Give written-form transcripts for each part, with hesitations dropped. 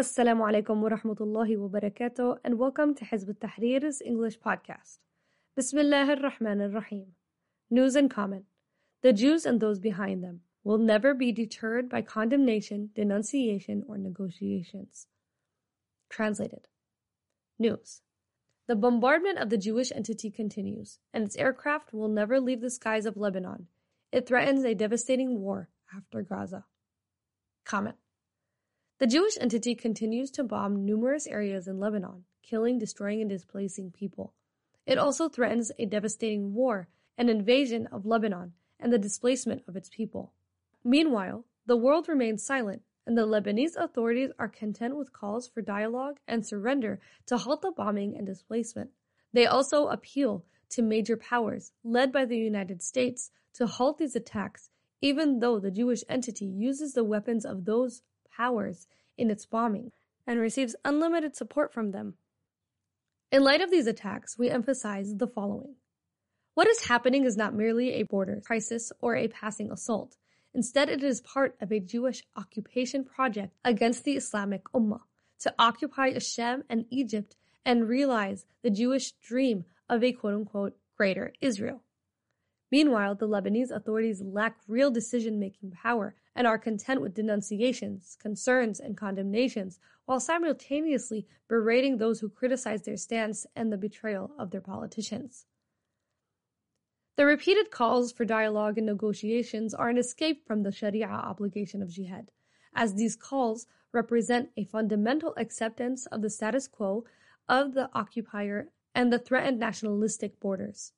Assalamu alaikum wa rahmatullahi wa barakatuh, and welcome to Hizb ut-Tahrir's English podcast. Bismillah ar-Rahman ar-Rahim. News and comment. The Jews and those behind them will never be deterred by condemnation, denunciation, or negotiations. Translated. News. The bombardment of the Jewish entity continues, and its aircraft will never leave the skies of Lebanon. It threatens a devastating war after Gaza. Comment. The Jewish entity continues to bomb numerous areas in Lebanon, killing, destroying, and displacing people. It also threatens a devastating war, an invasion of Lebanon, and the displacement of its people. Meanwhile, the world remains silent, and the Lebanese authorities are content with calls for dialogue and surrender to halt the bombing and displacement. They also appeal to major powers, led by the United States, to halt these attacks, even though the Jewish entity uses the weapons of those powers in its bombing and receives unlimited support from them. In light of these attacks, we emphasize the following. What is happening is not merely a border crisis or a passing assault. Instead, it is part of a Jewish occupation project against the Islamic Ummah to occupy Sham and Egypt and realize the Jewish dream of a quote-unquote greater Israel. Meanwhile, the Lebanese authorities lack real decision-making power and are content with denunciations, concerns, and condemnations, while simultaneously berating those who criticize their stance and the betrayal of their politicians. The repeated calls for dialogue and negotiations are an escape from the Sharia obligation of jihad, as these calls represent a fundamental acceptance of the status quo of the occupier and the threatened nationalistic borders.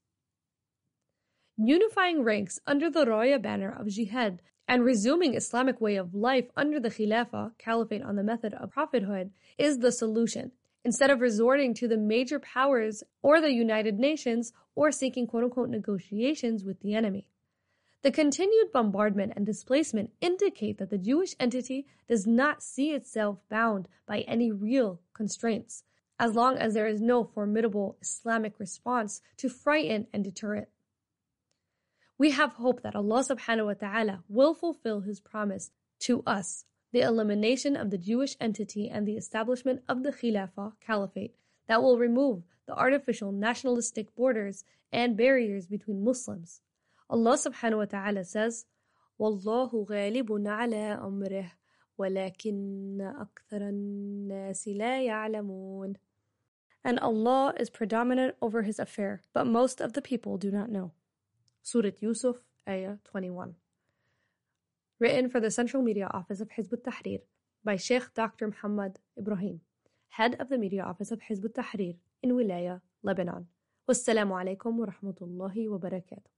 Unifying ranks under the Raya banner of jihad and resuming Islamic way of life under the Khilafah, caliphate on the method of prophethood, is the solution, instead of resorting to the major powers or the United Nations or seeking quote-unquote negotiations with the enemy. The continued bombardment and displacement indicate that the Jewish entity does not see itself bound by any real constraints, as long as there is no formidable Islamic response to frighten and deter it. We have hope that Allah subhanahu wa ta'ala will fulfill His promise to us, the elimination of the Jewish entity and the establishment of the Khilafah, caliphate, that will remove the artificial nationalistic borders and barriers between Muslims. Allah subhanahu wa ta'ala says, وَاللَّهُ غَالِبٌ عَلَىٰ أَمْرِهِ وَلَكِنَّ أَكْثَرَ النَّاسِ لَا يَعْلَمُونَ. And Allah is predominant over His affair, but most of the people do not know. Surah Yusuf, Ayah 21. Written for the Central Media Office of Hizb ut-Tahrir by Sheikh Dr. Muhammad Ibrahim, Head of the Media Office of Hizb ut-Tahrir in Wilaya, Lebanon. Wassalamu alaikum wa rahmatullahi wa barakatuh.